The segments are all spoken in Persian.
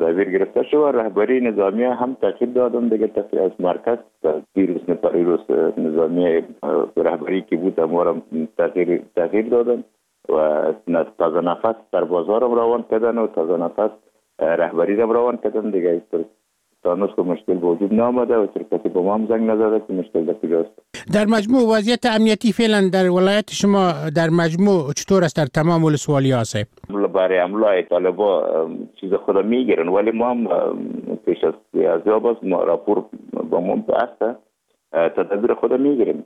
تصاویر گرفته شد و رهبری نظامی هم تغییر دادن دیگه. تصویر از مرکز دیروز نظامی رهبری که بود امورم تغییر دادن و تازه نفس سربازا رو روان کردن و تازه نفس رهبری رو روان کردن دیگه. تانوس که مشکل وجود نامده و شرکتی با ما هم زنگ نزده که مشکل در کجاست. در مجموع وضعیت امنیتی فعلا در ولایت شما در مجموع چطور است در تمام ولسوالی ها صاحب؟ برای حمله طالبا چیز خود میگیرن ولی ما هم پیش از یازیاب ما راپور با ما هست تدبیر خود میگیریم.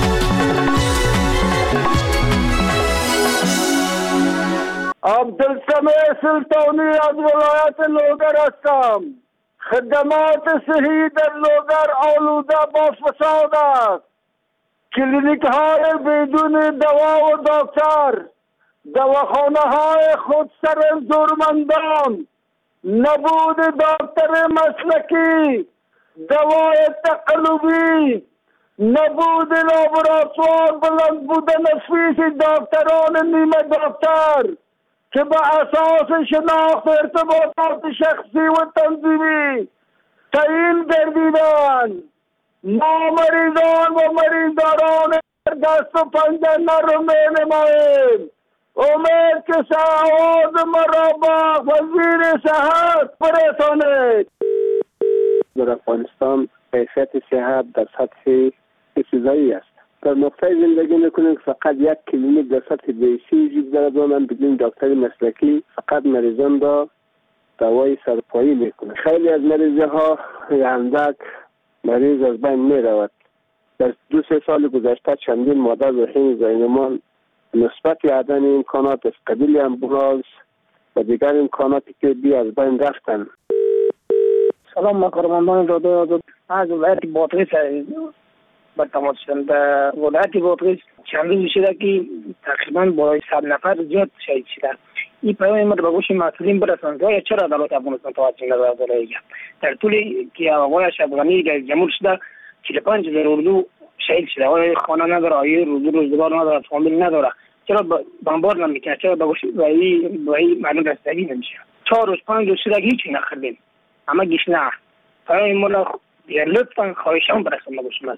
عبدالسمیع سلطانی از ولایت لوگر هستم. خدمات صحی در لوگر آلوده با فساد است. کلینیک های بدون دوا و دکتر، دواخانه های خودسر زورمندان، نبود دکتر مسلکی، دوای تقلبی، نبود لابراتوار، بلند بودن فیس دکتران نیمه دکتر که به اساس شناخت ارتباطات شخصی و تنظیمی تعیین گردیدند. ما مریضان و مریضداران دست و پنجه نرم نماییم. امید که سعاد مرا با وزیر صحت برسانید. در افغانستان کیفیت صحت در سطح استثنایی است. در نقطه زندگی میکنیم فقط یک کلینیک در سطح بیسی وجود دارد و من بدون دکتر مسلکی فقط مریضان را دوای سرپایی میکنه. خیلی از مریضه ها اندک مریض از بین می رود. در 2-3 سال گذشته چندین مادر و حین زینمان نسبت عدم امکانات از قبیل امبولانس و دیگر امکاناتی که بی از بین رفتن. سلام، ما کارمندان رادیو از ولایت بادغیس با تماس شدم. در ولایت بادغیس چند روز شده که تقریبا بالای 100 نفر زیاد شهید شدند. این پیام ما به گوش مسئولین برساند که چرا عدالت افغانستان توجه ندارد. در طولی که آقای اشرف غنی رئیس جمهور شده 45,000 اردو شهید شده. آیا خانه نداره، آیا روزگار نداره، فامیل نداره، چرا بمبارد نمیکنه؟ چرا به گوش وی مردم رسیدگی نمیشه؟ 4 روز 5 روز شده هیچی نخریدیم، اما گشنه پیام ما را لطفا خواهشان برساند به گوش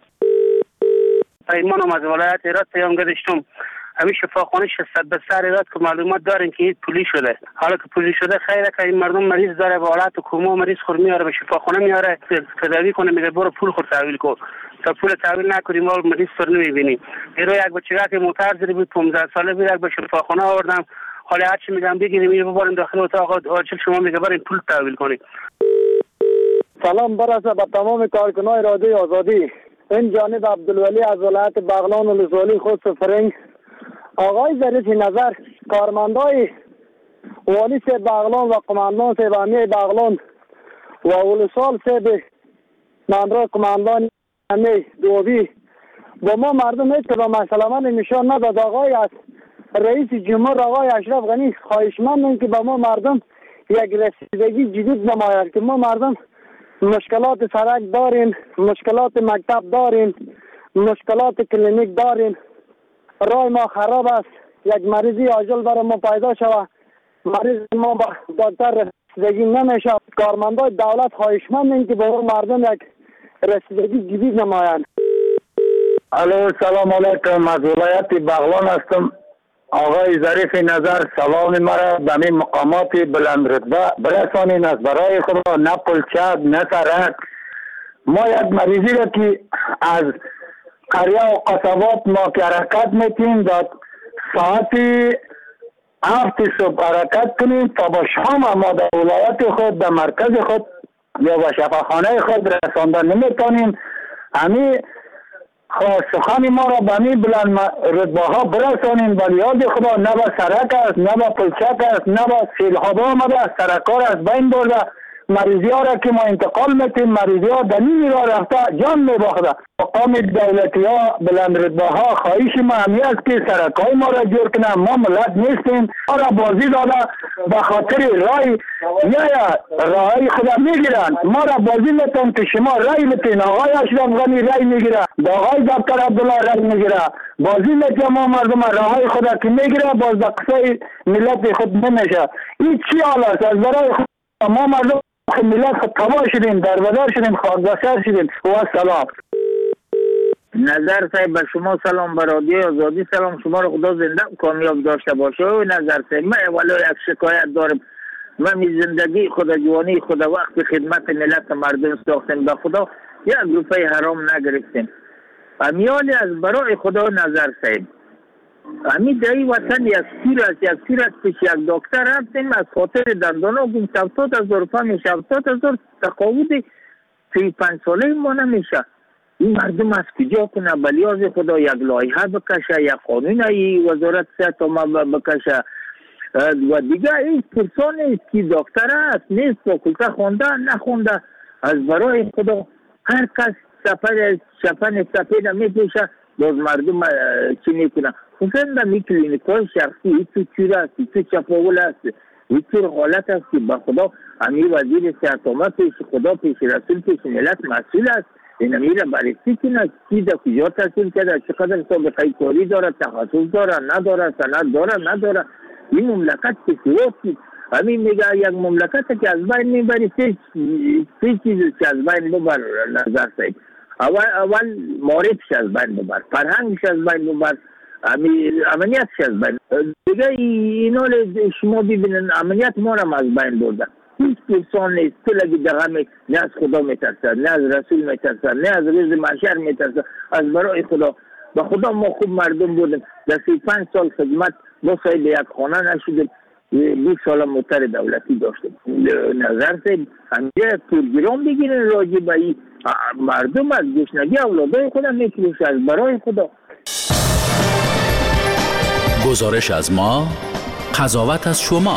ایمانم از ولایت هرات پیام گذاشتم. همین شفاخانه 600 بستر هرات که معلومات دارین که این پولی شده. حالا که پولی شده خیره که این مردم مریض داره به حالت کوما مریض خور میاره به شفاخانه میاره تداوی کنه، میگه برو پول خور تحویل کن. تا پول تحویل نکنیم ما مریض سر نمیبینیم. دیرو یک بچه که موتر زده بود 15 ساله بود به شفاخانه آوردم. حالا هرچی میگم بگیریم اینو ببریم داخل اتاق آجیل شما میگه بریم پول تحویل کنید. سلام برسه به تمام کارکنان رادیو آزادی. این جانب عبدالولی از ولایت بغلان و لزولی خود سفرنگ. آقای ظریف نظر کارمندای والی سے بغلان و قماندان سے بامی بغلان و ولسال سے نامرا قماندان امی دوبی با ما مردم هیچ که با مسلمان نشان نداد. آقای از رئیس جمهور آقای اشرف غنی خواهشمندم که با ما مردم یک رسیدگی جدید نماید که ما مردم مشکلات سرک داریم، مشکلات مکتب داریم، مشکلات کلینیک داریم، رای ما خراب است. یک مریضی عاجل برای ما پیدا شود، مریض ما با دکتر رسیدگی نمیشه. کارمندای دولت خواهشمندیم که با مردم یک رسیدگی جدید نمایند. الو سلام علیکم، از ولایت بغلان هستم. آقای ظریف نظر سلام مرا به این مقامات بلند رتبه برسانین از برای خود نه پلچک نه سرک. ما یک مریضی را که از قریه و قصبات ما که حرکت میتیم در ساعت 7 صبح حرکت کنیم تا با شام ما در ولایت خود در مرکز خود یا به شفاخانه خود رساندن نمیتونیم. همین سخن ما را به می بلند رتبه ها برسانیم. ولی یاد خدا نه به سرک است، نه به پلچک است، نه به سیلاب آمده است. سرکار از بین برده مریضی ها را که ما انتقال میتیم، مریضی ها در نیمی را رفته جان میباخته. مقام دولتی ها بلند رتبه ها خواهش ما همی است که سرک های ما را جور کنن. ما ملت نیستیم، ما را بازی داده به خاطر رای یا رای خدا میگیرن. ما را بازی میتون که شما رای بتین. آقای اشرف غنی رای میگیره، با آقای دکتر عبدالله رای میگیره، بازی میتون ما مردم رای خدا که میگیره باز به قصه ملت خود نمیشه. این چی حال است؟ از برای خود ما مردم ملت تباه شدیم، دربدر شدیم، خاکبسر شدیم. و سلام. نظر صاحب به شما سلام، به رادیوی آزادی سلام. شما رو خدا زنده کامیاب داشته باشه. و نظر صاحب من اولا یک شکایت دارم. من می زندگی خدا جوانی خدا وقت خدمت ملت مردم ساختیم، به خدا یک روپیه حرام نگرفتیم. امیالی از برای خدا نظر صاحب، امی در این وطن یک سیر است پیش یک دکتر رفتیم، از خاطر دندانا گم 70,000 روپیه میشه. 70,000 تقاوت 35 ساله ما نمیشه. این مردم از کجا کنه؟ بلیاز خدا یک لایحه بکشه، یک قانون ای وزارت صحت ما بکشه. و دیگه این پرسان است که دکتر است نیست، فاکولته خونده نخونده. از برای خدا هر کس شپن سفید میپوشه، باز مردم چی میکنه؟ خصوصا در کلینیک‌های شخصی تو چیر است، تو چپاول است، تو حالت است که به خدا امیر وزیر صحت آمد پیش خدا، پیش رسول، پیش ملت مسئول است. این امیر بررسی کنه کی در کجا تحصیل کرده، چقدر سابقه کاری داره، تخصص داره نداره، سند داره نداره. این مملکت که سیاسی همین میگه یک مملکت که از بین میبری سه چیز که از بین ببر نظر صاحب. اول معرفش از بین ببر، فرهنگش از بین ببر، امنیتش از بین. دیگه اینا شما ببینن امنیت ما را از بین برده. هیچ پرسان نیست که لگی دقیقه نه از خدا میترسد، نه از رسول میترسد، نه از روز محشر میترسد. از برای خدا به خدا ما خوب مردم بودیم. در 35 سال خدمت ما صاحب یک خانه نشدیم، 20 سال موتر دولتی داشتیم. نظر صاحب همینجا پرگرام بگیرن راجع به این مردم از گشنگی اولادای خودم میفروشه. از برای خدا گزارش از ما، قضاوت از شما.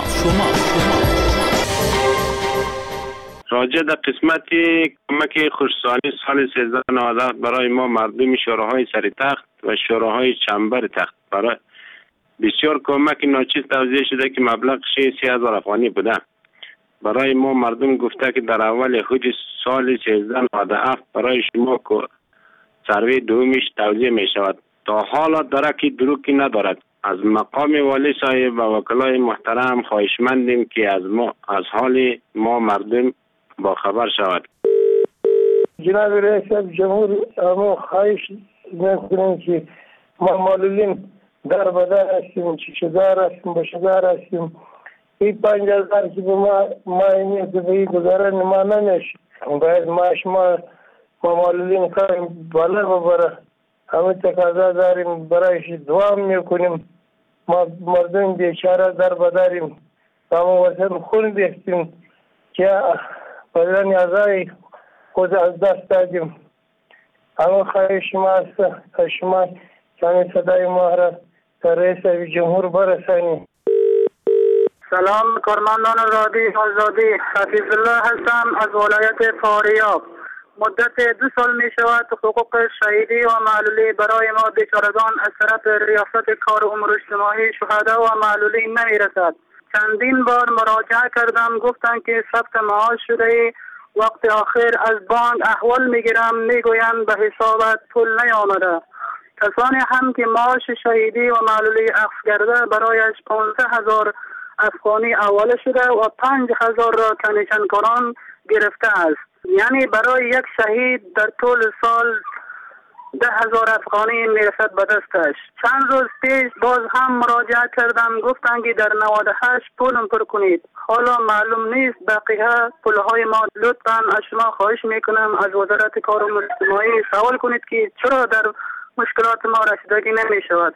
راجع در قسمت کمک خصوصی سال 1397 برای ما مردم شوراهای سر تخت و شوراهای چنبر تخت برای بسیار کمک ناچیز توزیع شده که مبلغش 30,000 افغانی بوده. برای ما مردم گفته که در اول خود سال 1397 برای شما که سروی دومیش توزیع می شود. تا حالا درکی دروکی ندارد. از مقام والی صاحب و وکلای محترم خواهشمندیم که از حال ما مردم با خبر شود. جناب رئیس جمهور ما خواهش میکنیم که ما معلولین در بدر هستیم، چشمدار هستیم، بشدار هستیم. این 5,000 که به ما اینی دبی گذاره ما نمیشه. باید ما معلولین کاریم بالا ببره. همه تقاضا داریم، برایش دعا میکنیم. ما مردم بیچاره در بدریم، ما وطن خون بیستیم که بدن اعضای خود از دست دادیم. همه خواهش ما است که شما کمی صدای ما را در رئیس جمهور برسانید. سلام کارمندان رادیوی آزادی، حفیظ الله هستم از ولایت فاریاب. مدت 2 سال می شود حقوق شهیدی و معلولی برای ما بیچارگان از طرف ریاست کار امور اجتماعی شهدا و معلولی نمی رسد. چندین بار مراجعه کردم، گفتن که ثبت معاش شده ای. وقت آخر از بانک احوال می گیرم، می گویند به حسابت پول نیامده. کسانی هم که معاش شهیدی و معلولی اخذ کرده برایش 15,000 افغانی حواله شده و 5,000 را کمیشنکاران گرفته است. یعنی برای یک شهید در طول سال 10,000 افغانی میرسد به دستش. چند روز پیش باز هم مراجعه کردم، گفتن که در 98 پولم پر کنید. حالا معلوم نیست بقیه پولهای ما. لطفاً از شما خواهش میکنم از وزارت کار و اجتماعی سوال کنید که چرا در مشکلات ما رسیدگی نمی شود.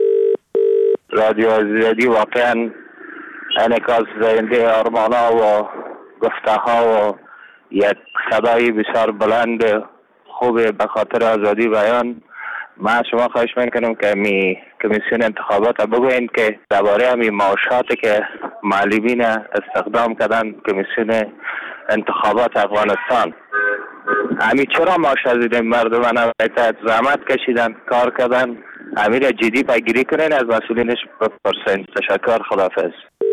رادیو آزادی واقعا انعکاس دهنده آرمان‌ها و گفته‌ها و یک صدای بسیار بلند خوبه به خاطر آزادی بیان. من شما خواهش میکنم که کمیسیون انتخابات بگوین که درباره همین معاشاتی که معلمین استخدام کردن کمیسیون انتخابات افغانستان، همین چرا معاش از این مردمان زحمت کشیدن کار کردن، همین را جدی پیگیری کنین، از مسئولینش بپرسین. تشکر، خداحافظ.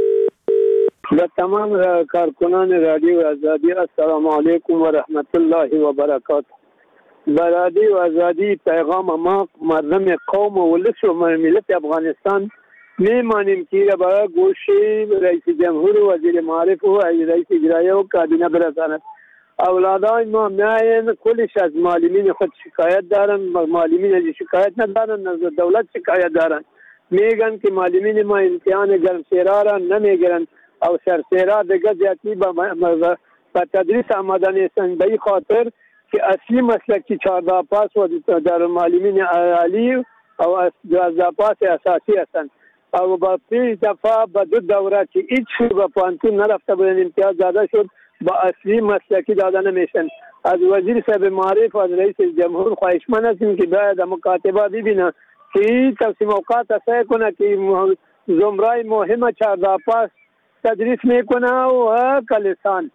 به تمام کارکنان رادیو آزادی السلام علیکم و رحمت الله و برکاته. به رادیو آزادی پیغام ما مردم قوم و ولس و ملت افغانستان میمانیم که برای گوش رئیس جمهور و وزیر معارف و رئیس اجرایی و کابینه برساند. اولادای ما میاین کلش از معلمین خود شکایت دارن، معلمین از شکایت ندارن، نظر دولت شکایت دارن. میگن که معلمین ما امتحان گرمسیرا را نمیگیرن او سرسیرا دیگه زیادی با تدریس آماده نیستن. به این خاطر که اصلی مسلکی 14 پاس و در معلمین عالی او 12 پاس اساسی هستند. او با 5 دفعه با 2 دوره که هیچ به پانتون نرفته بودن امتیاز داده شد، با اصلی مسلکی داده نمیشن. از وزیر صاحب معارف و از رئیس جمهور خواهشمند هستیم که باید مکاتبه ببینه که تقسیم اوقات اسای کنه که زمرای مهم 14 پاس تدریس میکنه و کلسان.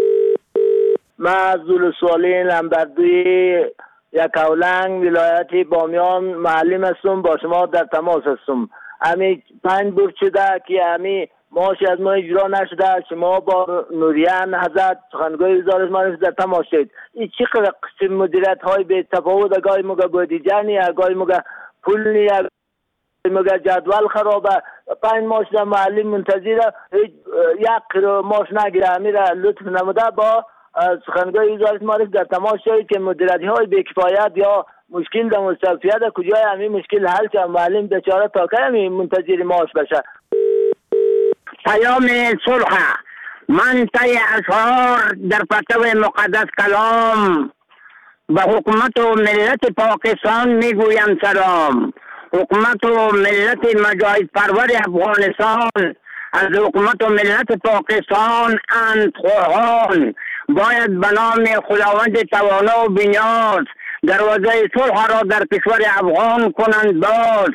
من زولسوالین لمبردوی یکاولنگ ولایت بامیان معلم هستم، با شما در تماس هستم. امی 5 بور شده که امی معاش از ما اجرا نشده. شما با نوریان حضرت سخنگوی وزارت معارف در تماس شد. این چی قسم مدیریت های به تفاوت، گاهی موقع بودجه گاهی موقع پول نی، موقع جدول خرابه. 5 ماه شده معلم منتظره یک ماش نگیره. امیر لطف نموده با سخنگوی وزارت معارف در تماس شد که مدیریت های بی‌کفایت یا مشکل در مستوفیت کجای همین مشکل حل که معلم بیچاره تا که همین منتظر معاش بشه. پیام صلح من طی اشعار در پرتو مقدس کلام به حکومت و ملت پاکستان میگویم سلام. حکومت و ملت مجاهد پرور افغانستان از حکومت و ملت پاکستان اندخواهان باید به نام خداوند توانا و بی‌نیاز دروازه صلح را در کشور افغان کنند باز.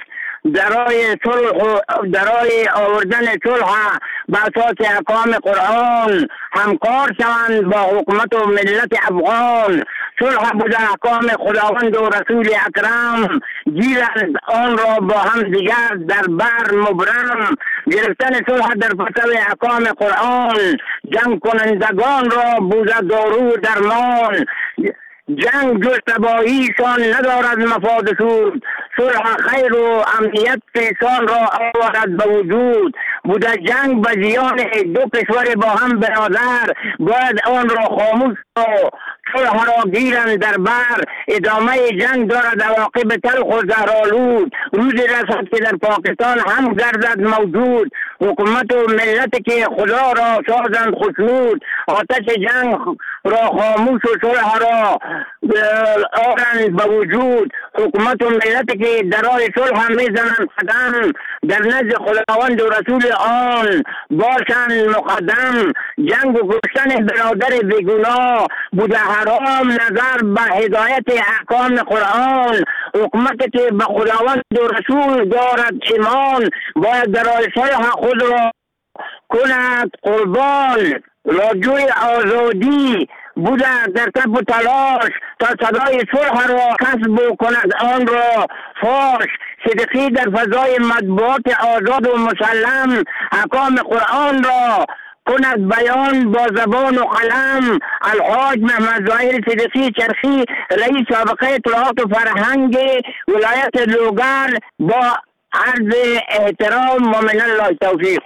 درای آوردن صلح به اساس احکام قرآن همکار شوند با حکومت و ملت افغان. صلح بوده احکام خداوند و رسول اکرم، گیرند آن را با هم دیگر در بر مبرم. گرفتن صلح در پرتو احکام قرآن، جنگ کنندگان را بوده دارو درمان. جنگ جز تباهیشان ندارد مفاد سود، صلح خیر و امنیت پیشان را آورد به وجود. بوده جنگ به زیان 2 کشور با هم برادر، باید آن را خاموش و صلح را گیرند در بر. ادامه جنگ دارد عواقب تلخ و زهرآلود، روزی رسد که در پاکستان هم گردد موجود. حکومت و ملت که خدا را سازند خشنود، آتش جنگ را خاموش و صلح را آورند به وجود. حکومت و ملت که درای صلح هم میزنند قدم، در نزد خداوند و رسول آن باشند مقدم. جنگ و کشتن برادر بیگناه بوده حرام نظر به هدایت احکام قرآن. حکومت که به خداوند و رسول دارد ایمان، باید درای صلح خود را کند قربان. راجوی آزادی بوده در تب و تلاش تا صدای صلح را کسب کند آن را فاش. صدقی در فضای مطبوعات آزاد و مسلم، احکام قرآن را کند بیان با زبان و قلم. الحاج محمد ظاهر صدقی چرخی، رئیس سابقه اطلاعات و فرهنگ ولایت لوگر، با عرض احترام و من الله توفیق.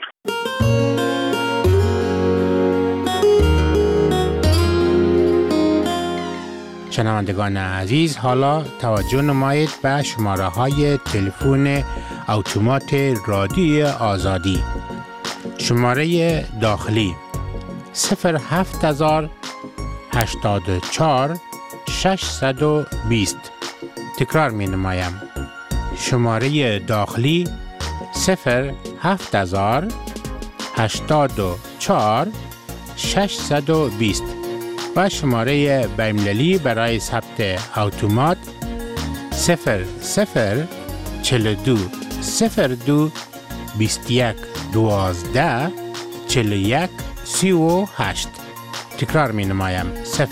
شنوندگان عزیز، حالا توجه نمایید به شماره های تلفن اتومات رادیوی آزادی. شماره داخلی 07084 620. تکرار می نمایم. شماره داخلی 07084 620 و شماره بین‌المللی برای ثبت اتومات 0042 02 21 12 41 38. تکرار می نمایم.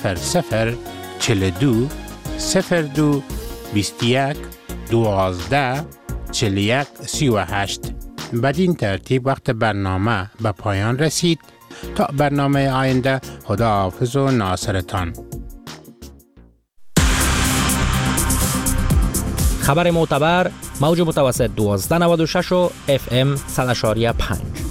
0042 02 21 12 41 38. بدین ترتیب وقت برنامه به پایان رسید. تا برنامه آینده، خداحافظ و ناصرتان. خبر معتبر موج متوسط 1296 و FM 100.5.